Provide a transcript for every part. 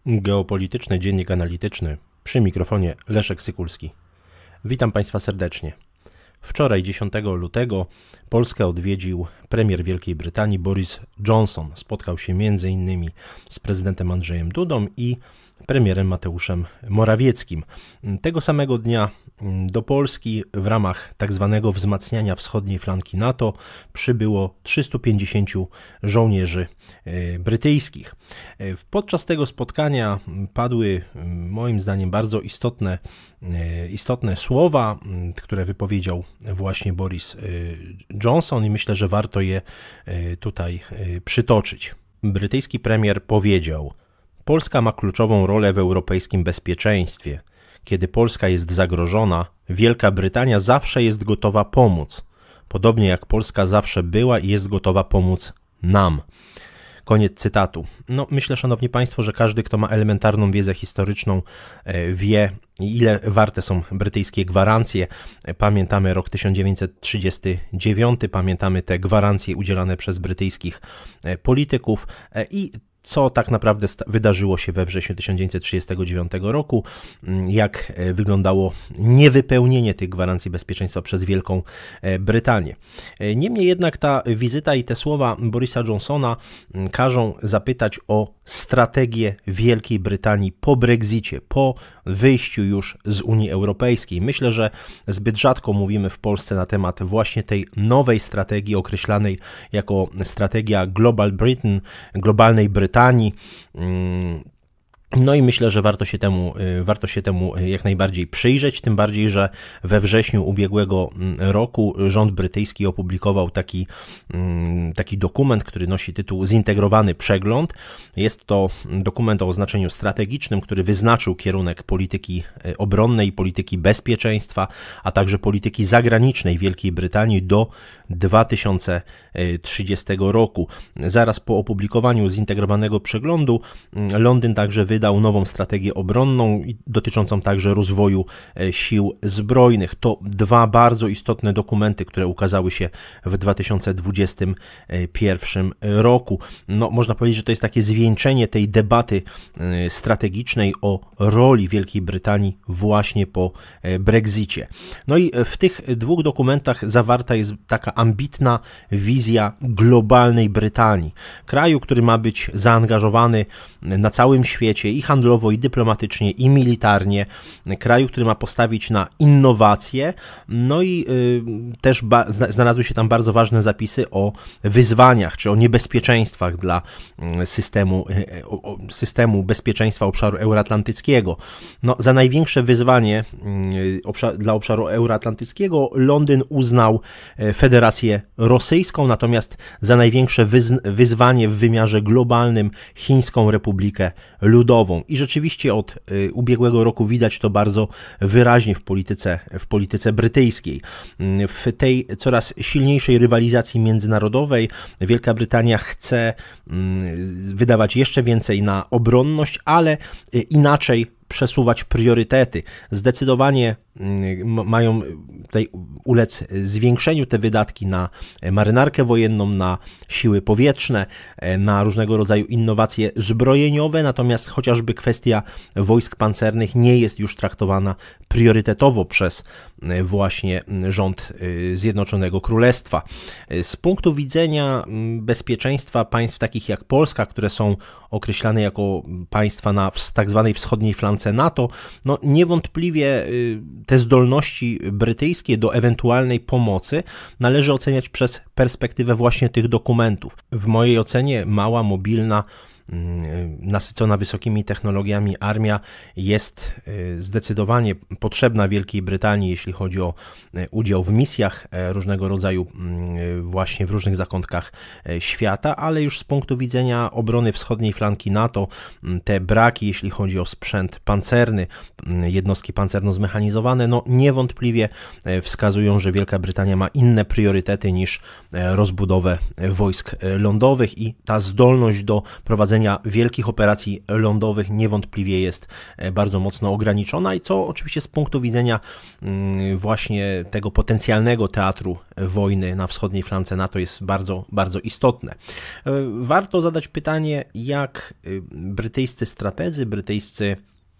Geopolityczny Dziennik Analityczny, przy mikrofonie Leszek Sykulski. Witam Państwa serdecznie. Wczoraj, 10 lutego, Polskę odwiedził premier Wielkiej Brytanii Boris Johnson. Spotkał się m.in. z prezydentem Andrzejem Dudą i premierem Mateuszem Morawieckim. Tego samego dnia do Polski w ramach tzw. wzmacniania wschodniej flanki NATO przybyło 350 żołnierzy brytyjskich. Podczas tego spotkania padły moim zdaniem bardzo istotne słowa, które wypowiedział właśnie Boris Johnson i myślę, że warto je tutaj przytoczyć. Brytyjski premier powiedział: Polska ma kluczową rolę w europejskim bezpieczeństwie. Kiedy Polska jest zagrożona, Wielka Brytania zawsze jest gotowa pomóc. Podobnie jak Polska zawsze była i jest gotowa pomóc nam. Koniec cytatu. Myślę, szanowni państwo, że każdy, kto ma elementarną wiedzę historyczną, wie, ile warte są brytyjskie gwarancje. Pamiętamy rok 1939, pamiętamy te gwarancje udzielane przez brytyjskich polityków i co tak naprawdę wydarzyło się we wrześniu 1939 roku, jak wyglądało niewypełnienie tych gwarancji bezpieczeństwa przez Wielką Brytanię. Niemniej jednak ta wizyta i te słowa Borisa Johnsona każą zapytać o strategię Wielkiej Brytanii po Brexicie, po wyjściu już z Unii Europejskiej. Myślę, że zbyt rzadko mówimy w Polsce na temat właśnie tej nowej strategii określanej jako strategia Global Britain, globalnej Brytanii. I myślę, że warto się temu jak najbardziej przyjrzeć, tym bardziej, że we wrześniu ubiegłego roku rząd brytyjski opublikował taki dokument, który nosi tytuł Zintegrowany Przegląd. Jest to dokument o oznaczeniu strategicznym, który wyznaczył kierunek polityki obronnej, polityki bezpieczeństwa, a także polityki zagranicznej Wielkiej Brytanii do 2030 roku. Zaraz po opublikowaniu Zintegrowanego Przeglądu Londyn także wydał nową strategię obronną dotyczącą także rozwoju sił zbrojnych. To dwa bardzo istotne dokumenty, które ukazały się w 2021 roku. Można powiedzieć, że to jest takie zwieńczenie tej debaty strategicznej o roli Wielkiej Brytanii właśnie po Brexicie. I w tych dwóch dokumentach zawarta jest taka ambitna wizja globalnej Brytanii. Kraju, który ma być zaangażowany na całym świecie i handlowo, i dyplomatycznie, i militarnie. Kraju, który ma postawić na innowacje. Też znalazły się tam bardzo ważne zapisy o wyzwaniach, czy o niebezpieczeństwach dla systemu bezpieczeństwa obszaru euroatlantyckiego. Za największe wyzwanie dla obszaru euroatlantyckiego Londyn uznał Federację Rosyjską, natomiast za największe wyzwanie w wymiarze globalnym Chińską Republikę Ludową. I rzeczywiście od ubiegłego roku widać to bardzo wyraźnie w polityce brytyjskiej. W tej coraz silniejszej rywalizacji międzynarodowej Wielka Brytania chce wydawać jeszcze więcej na obronność, ale inaczej przesuwać priorytety. Zdecydowanie mają tutaj ulec zwiększeniu te wydatki na marynarkę wojenną, na siły powietrzne, na różnego rodzaju innowacje zbrojeniowe, natomiast chociażby kwestia wojsk pancernych nie jest już traktowana priorytetowo przez właśnie rząd Zjednoczonego Królestwa. Z punktu widzenia bezpieczeństwa państw takich jak Polska, które są określane jako państwa na tak zwanej wschodniej flance NATO, niewątpliwie te zdolności brytyjskie do ewentualnej pomocy należy oceniać przez perspektywę właśnie tych dokumentów. W mojej ocenie mała, mobilna, nasycona wysokimi technologiami armia jest zdecydowanie potrzebna Wielkiej Brytanii, jeśli chodzi o udział w misjach różnego rodzaju właśnie w różnych zakątkach świata, ale już z punktu widzenia obrony wschodniej flanki NATO te braki, jeśli chodzi o sprzęt pancerny, jednostki pancerno-zmechanizowane, niewątpliwie wskazują, że Wielka Brytania ma inne priorytety niż rozbudowę wojsk lądowych i ta zdolność do prowadzenia prowadzenia wielkich operacji lądowych niewątpliwie jest bardzo mocno ograniczona i co oczywiście z punktu widzenia właśnie tego potencjalnego teatru wojny na wschodniej flance NATO jest bardzo, bardzo istotne. Warto zadać pytanie, jak brytyjscy strategzy, brytyjscy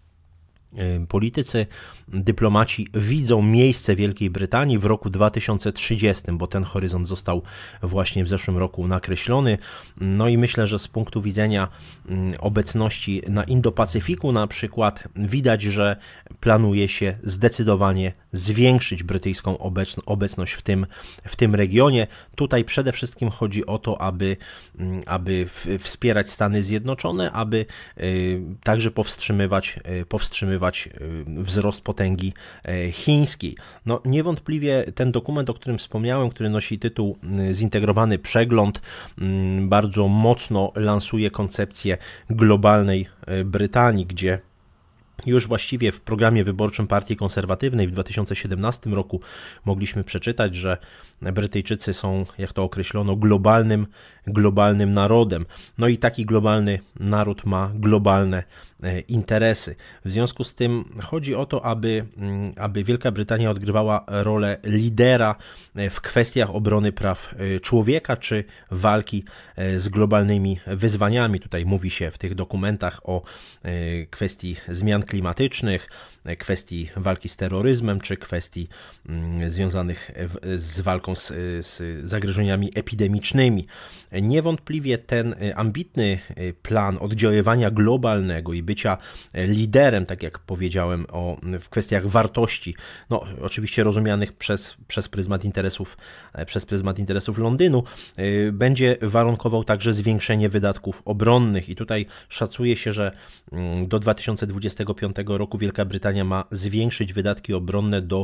politycy, dyplomaci widzą miejsce Wielkiej Brytanii w roku 2030, bo ten horyzont został właśnie w zeszłym roku nakreślony. No i myślę, że z punktu widzenia obecności na Indo-Pacyfiku na przykład widać, że planuje się zdecydowanie zwiększyć brytyjską obecność w tym regionie. Tutaj przede wszystkim chodzi o to, aby wspierać Stany Zjednoczone, aby także powstrzymywać wzrost potęgi chińskiej. No, niewątpliwie ten dokument, o którym wspomniałem, który nosi tytuł Zintegrowany Przegląd, bardzo mocno lansuje koncepcję globalnej Brytanii, gdzie już właściwie w programie wyborczym Partii Konserwatywnej w 2017 roku mogliśmy przeczytać, że Brytyjczycy są, jak to określono, globalnym narodem. No i taki globalny naród ma globalne interesy. W związku z tym chodzi o to, aby Wielka Brytania odgrywała rolę lidera w kwestiach obrony praw człowieka czy walki z globalnymi wyzwaniami. Tutaj mówi się w tych dokumentach o kwestii zmian klimatycznych, kwestii walki z terroryzmem, czy kwestii związanych z walką z zagrożeniami epidemicznymi. Niewątpliwie ten ambitny plan oddziaływania globalnego i bycia liderem, tak jak powiedziałem, w kwestiach wartości, no oczywiście rozumianych przez pryzmat interesów Londynu, będzie warunkował także zwiększenie wydatków obronnych i tutaj szacuje się, że do 2025 roku Wielka Brytania ma zwiększyć wydatki obronne do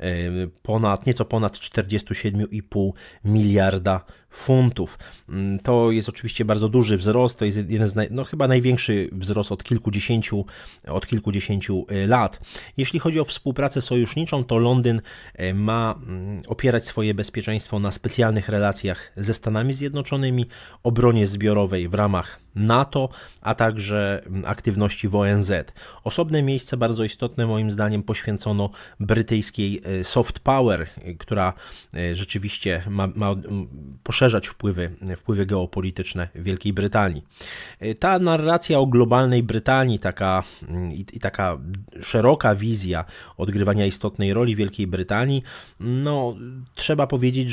nieco ponad 47,5 miliarda funtów. To jest oczywiście bardzo duży wzrost, to jest jeden z chyba największy wzrost od kilkudziesięciu lat. Jeśli chodzi o współpracę sojuszniczą, to Londyn ma opierać swoje bezpieczeństwo na specjalnych relacjach ze Stanami Zjednoczonymi, obronie zbiorowej w ramach NATO, a także aktywności w ONZ. Osobne miejsce bardzo istotne moim zdaniem poświęcono brytyjskiej soft power, która rzeczywiście ma poszerzać wpływy geopolityczne Wielkiej Brytanii. Ta narracja o globalnej Brytanii, taka szeroka wizja odgrywania istotnej roli Wielkiej Brytanii, no trzeba powiedzieć,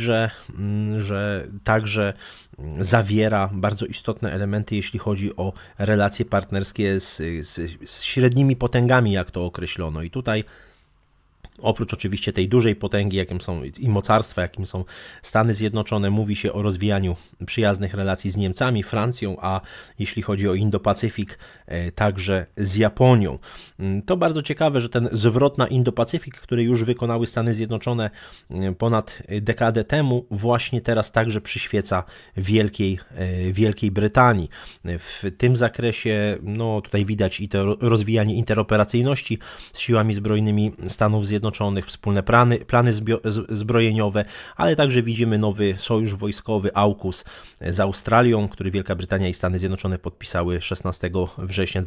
że także zawiera bardzo istotne elementy, jeśli chodzi o relacje partnerskie z średnimi potęgami, jak to określono. I tutaj oprócz oczywiście tej dużej potęgi, jakim są i mocarstwa, jakim są Stany Zjednoczone, mówi się o rozwijaniu przyjaznych relacji z Niemcami, Francją, a jeśli chodzi o Indo-Pacyfik, także z Japonią. To bardzo ciekawe, że ten zwrot na Indo-Pacyfik, który już wykonały Stany Zjednoczone ponad dekadę temu, właśnie teraz także przyświeca Wielkiej Brytanii. W tym zakresie no, tutaj widać i to rozwijanie interoperacyjności z siłami zbrojnymi Stanów Zjednoczonych, wspólne plany zbrojeniowe, ale także widzimy nowy sojusz wojskowy AUKUS z Australią, który Wielka Brytania i Stany Zjednoczone podpisały 16 września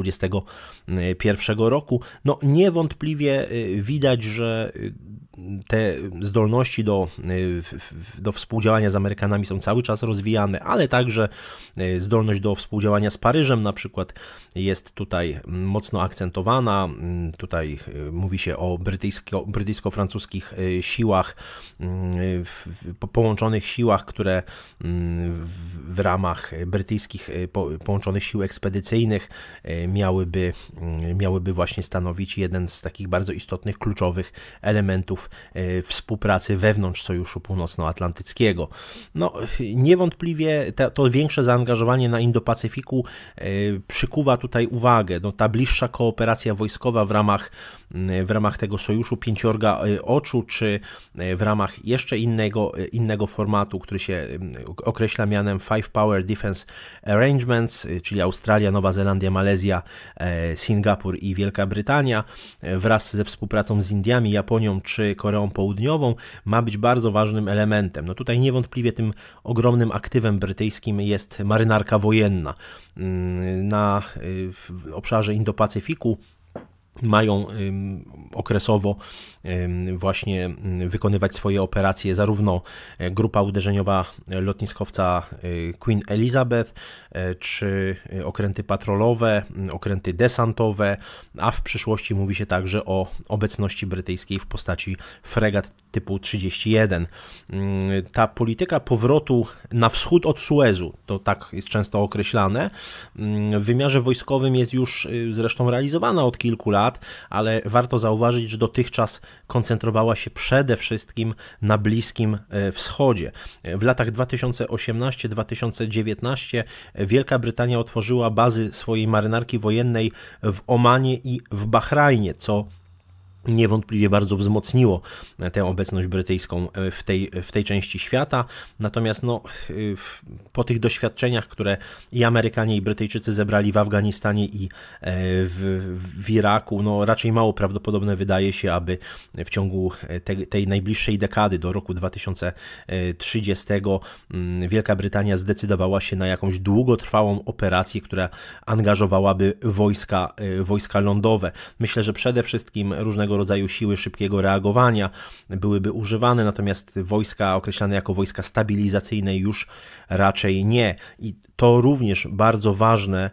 2021 roku. No niewątpliwie widać, że te zdolności do współdziałania z Amerykanami są cały czas rozwijane, ale także zdolność do współdziałania z Paryżem na przykład jest tutaj mocno akcentowana. Tutaj mówi się o brytyjsko-francuskich siłach, połączonych siłach, które w ramach brytyjskich połączonych sił ekspedycyjnych miałyby właśnie stanowić jeden z takich bardzo istotnych, kluczowych elementów współpracy wewnątrz Sojuszu Północnoatlantyckiego. No, niewątpliwie to większe zaangażowanie na Indo-Pacyfiku przykuwa tutaj uwagę. No, ta bliższa kooperacja wojskowa w ramach w ramach tego sojuszu pięciorga oczu, czy w ramach jeszcze innego formatu, który się określa mianem Five Power Defense Arrangements, czyli Australia, Nowa Zelandia, Malezja, Singapur i Wielka Brytania, wraz ze współpracą z Indiami, Japonią czy Koreą Południową, ma być bardzo ważnym elementem. No tutaj niewątpliwie tym ogromnym aktywem brytyjskim jest marynarka wojenna. W obszarze Indo-Pacyfiku mają okresowo właśnie wykonywać swoje operacje zarówno grupa uderzeniowa lotniskowca Queen Elizabeth, czy okręty patrolowe, okręty desantowe, a w przyszłości mówi się także o obecności brytyjskiej w postaci fregat typu 31. Ta polityka powrotu na wschód od Suezu, to tak jest często określane, w wymiarze wojskowym jest już zresztą realizowana od kilku lat, ale warto zauważyć, że dotychczas koncentrowała się przede wszystkim na Bliskim Wschodzie. W latach 2018-2019 Wielka Brytania otworzyła bazy swojej marynarki wojennej w Omanie i w Bahrajnie, co niewątpliwie bardzo wzmocniło tę obecność brytyjską w tej części świata. Natomiast po tych doświadczeniach, które i Amerykanie, i Brytyjczycy zebrali w Afganistanie i w Iraku, raczej mało prawdopodobne wydaje się, aby w ciągu tej najbliższej dekady, do roku 2030, Wielka Brytania zdecydowała się na jakąś długotrwałą operację, która angażowałaby wojska lądowe. Myślę, że przede wszystkim różnego rodzaju siły szybkiego reagowania byłyby używane, natomiast wojska określane jako wojska stabilizacyjne już raczej nie. I to również bardzo ważne,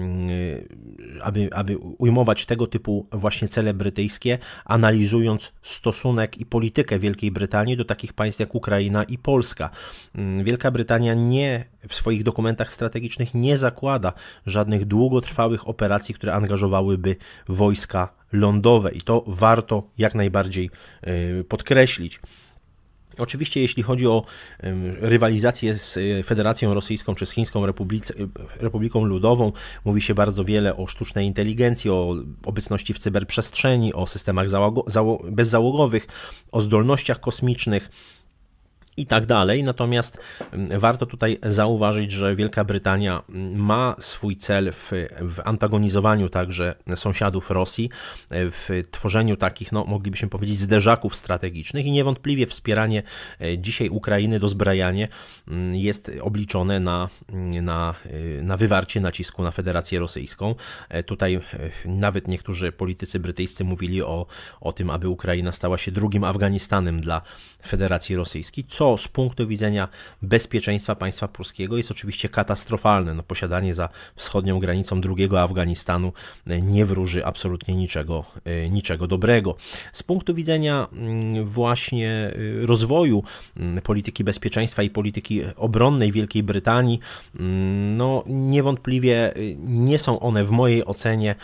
aby ujmować tego typu właśnie cele brytyjskie, analizując stosunek i politykę Wielkiej Brytanii do takich państw jak Ukraina i Polska. Wielka Brytania w swoich dokumentach strategicznych nie zakłada żadnych długotrwałych operacji, które angażowałyby wojska lądowe i to warto jak najbardziej podkreślić. Oczywiście jeśli chodzi o rywalizację z Federacją Rosyjską czy z Chińską Republiką Ludową, mówi się bardzo wiele o sztucznej inteligencji, o obecności w cyberprzestrzeni, o systemach bezzałogowych, o zdolnościach kosmicznych i tak dalej. Natomiast warto tutaj zauważyć, że Wielka Brytania ma swój cel w antagonizowaniu także sąsiadów Rosji, w tworzeniu takich, moglibyśmy powiedzieć, zderzaków strategicznych i niewątpliwie wspieranie dzisiaj Ukrainy, dozbrajanie jest obliczone na wywarcie nacisku na Federację Rosyjską. Tutaj nawet niektórzy politycy brytyjscy mówili o tym, aby Ukraina stała się drugim Afganistanem dla Federacji Rosyjskiej, co z punktu widzenia bezpieczeństwa państwa polskiego jest oczywiście katastrofalne. Posiadanie za wschodnią granicą drugiego Afganistanu nie wróży absolutnie niczego dobrego. Z punktu widzenia właśnie rozwoju polityki bezpieczeństwa i polityki obronnej Wielkiej Brytanii, niewątpliwie nie są one w mojej ocenie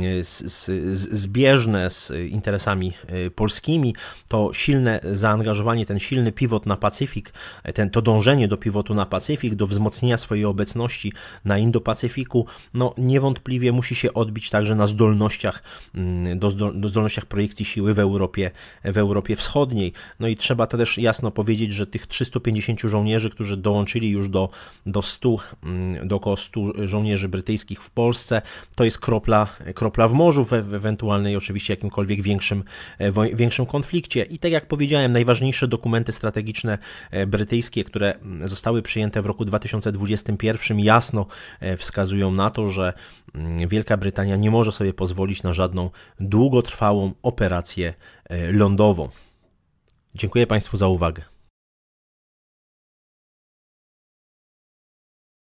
zbieżne z interesami polskimi. To silne zaangażowanie, ten silny pivot na Pacyfik, to dążenie do pivotu na Pacyfik, do wzmocnienia swojej obecności na Indo-Pacyfiku, niewątpliwie musi się odbić także na zdolnościach projekcji siły w Europie Wschodniej. I trzeba to też jasno powiedzieć, że tych 350 żołnierzy, którzy dołączyli już do około 100 żołnierzy brytyjskich w Polsce, to jest kropla w morzu w ewentualnej oczywiście jakimkolwiek większym konflikcie. I tak jak powiedziałem, najważniejsze dokumenty strategiczne brytyjskie, które zostały przyjęte w roku 2021, jasno wskazują na to, że Wielka Brytania nie może sobie pozwolić na żadną długotrwałą operację lądową. Dziękuję Państwu za uwagę.